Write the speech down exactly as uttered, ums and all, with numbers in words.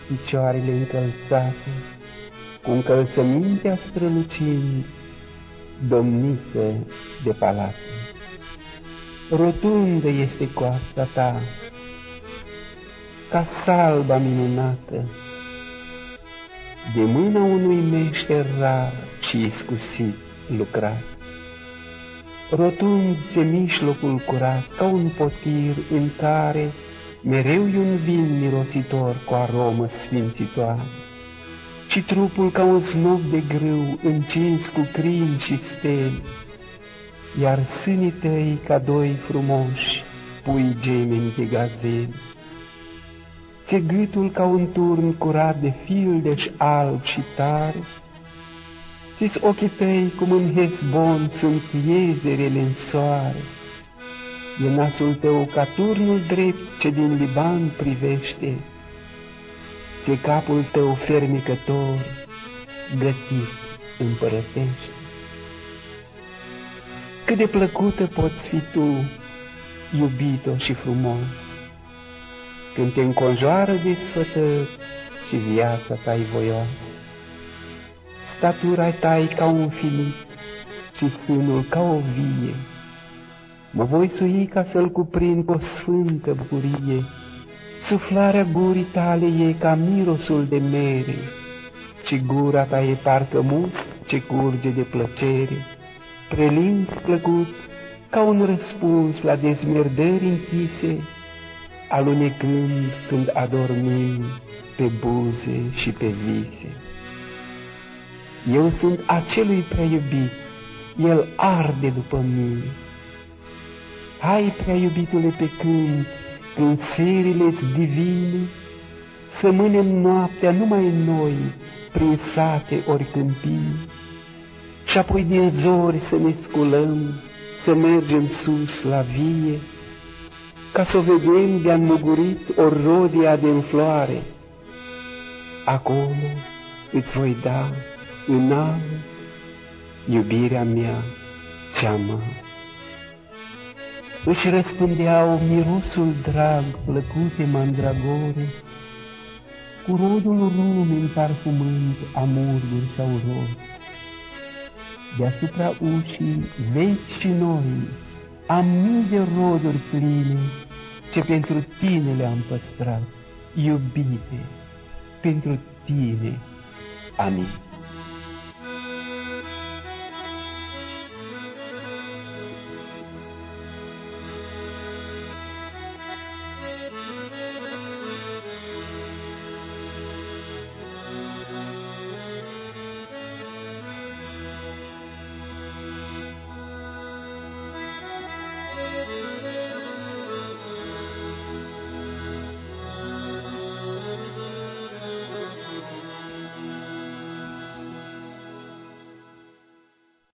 picioarele încălțate, cu încălțămintea strălucind, domniță de palate. Rotundă este coasta ta, ca salba minunată, de mâna unui meșter rar și iscusit lucrat. Rotund ți mijlocul curat, ca un potir în care mereu e un vin mirositor cu aromă sfințitoare, și trupul ca un snop de grâu încins cu crin și steli, iar sânii tăi ca doi frumoși pui gemeni de gazeli. Ți-e gâtul ca un turn curat de fildeș alb și tare, ți-s ochii tăi cum în Hesbon sunt iezerele în soare, e nasul tău ca turnul drept ce din Liban privește, ți-e capul tău fermecător, gătit împărătește. Cât de plăcută poți fi tu, iubito și frumos, când te înconjoară de sfătări și viața ta-i voioasă. Statura ta-i ca un filip și sânul ca o vie, mă voi sui ca să-l cuprind cu o sfântă bucurie. Suflarea gurii tale e ca mirosul de mere, și gura ta e parcă must ce curge de plăcere, prelind plăcut ca un răspuns la dezmierdări închise, alunecând când adormim pe buze și pe vise. Eu sunt acelui prea iubit, el arde după mine. Hai, prea iubitule, pe cânt, când serile-s divine, să mânem noaptea numai noi, prin sate ori câmpii, și apoi din zori să ne sculăm, să mergem sus la vie, ca să o vedem de-a înmugurit ori rodia de înfloare. Acolo îți voi da înalt iubirea mea cea mare. Își răspândeau mirosul drag plăcute mandragore, cu rodul rumen parfumând amurguri sau roz. Deasupra ușii vechi și noi am mii de roduri pline, ce pentru tine le-am păstrat, iubite, pentru tine. Amin.